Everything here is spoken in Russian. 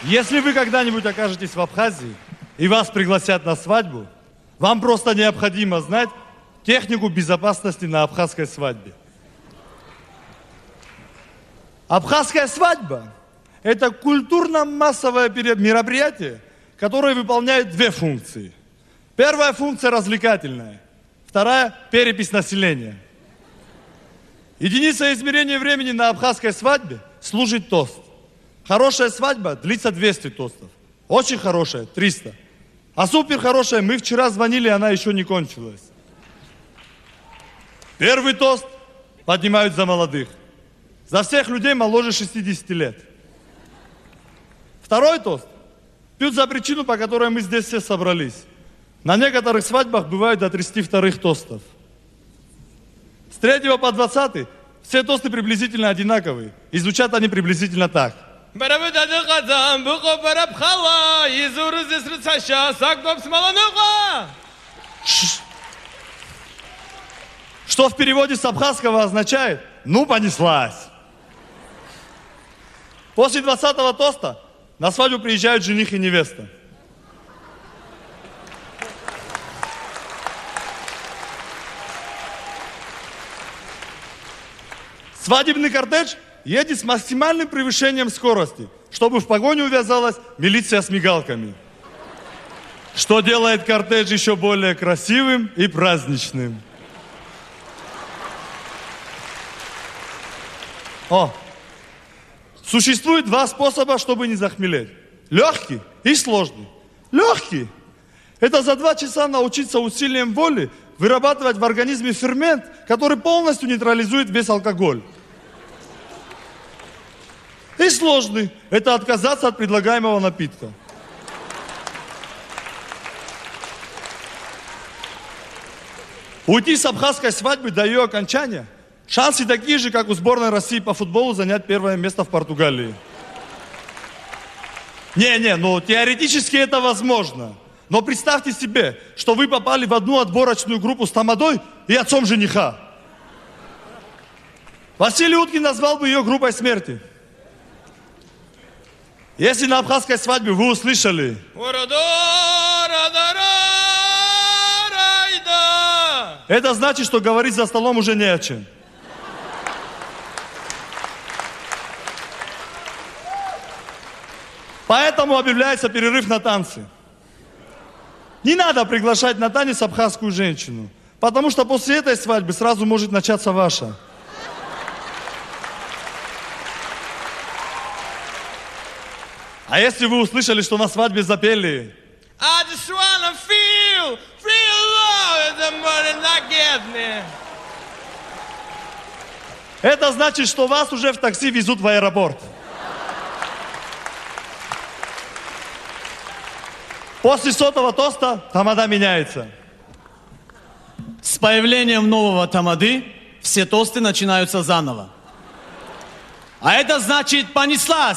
Если вы когда-нибудь окажетесь в Абхазии и вас пригласят на свадьбу, вам просто необходимо знать технику безопасности на абхазской свадьбе. Абхазская свадьба – это культурно-массовое мероприятие, которое выполняет две функции. Первая функция – развлекательная, вторая – перепись населения. Единица измерения времени на абхазской свадьбе служит тост. Хорошая свадьба длится 200 тостов. Очень хорошая – 300. А супер хорошая, мы вчера звонили, она еще не кончилась. Первый тост поднимают за молодых. За всех людей моложе 60 лет. Второй тост пьют за причину, по которой мы здесь все собрались. На некоторых свадьбах бывают до 32 тостов. С 3 по 20 все тосты приблизительно одинаковые. И звучат они приблизительно так. Что в переводе с абхазского означает «ну понеслась». После 20-го тоста на свадьбу приезжают жених и невеста. Свадебный кортеж едет с максимальным превышением скорости, чтобы в погоню увязалась милиция с мигалками. Что делает кортеж еще более красивым и праздничным. Существует два способа, чтобы не захмелеть. Легкий и сложный. Легкий – это за 2 часа научиться усилием воли вырабатывать в организме фермент, который полностью нейтрализует весь алкоголь. И сложный – это отказаться от предлагаемого напитка. Уйти с абхазской свадьбы до ее окончания – шансы такие же, как у сборной России по футболу занять первое место в Португалии. Ну теоретически это возможно. Но представьте себе, что вы попали в одну отборочную группу с тамадой и отцом жениха. Василий Уткин назвал бы ее группой смерти. Если на абхазской свадьбе вы услышали: это значит, что говорить за столом уже не о чем. Поэтому объявляется перерыв на танцы. Не надо приглашать на танец абхазскую женщину, потому что после этой свадьбы сразу может начаться ваша. А если вы услышали, что на свадьбе запели: I just wanna feel love, the money not get me. Это значит, что вас уже в такси везут в аэропорт. После 100-го тоста тамада меняется. С появлением нового тамады все тосты начинаются заново. А это значит понеслась.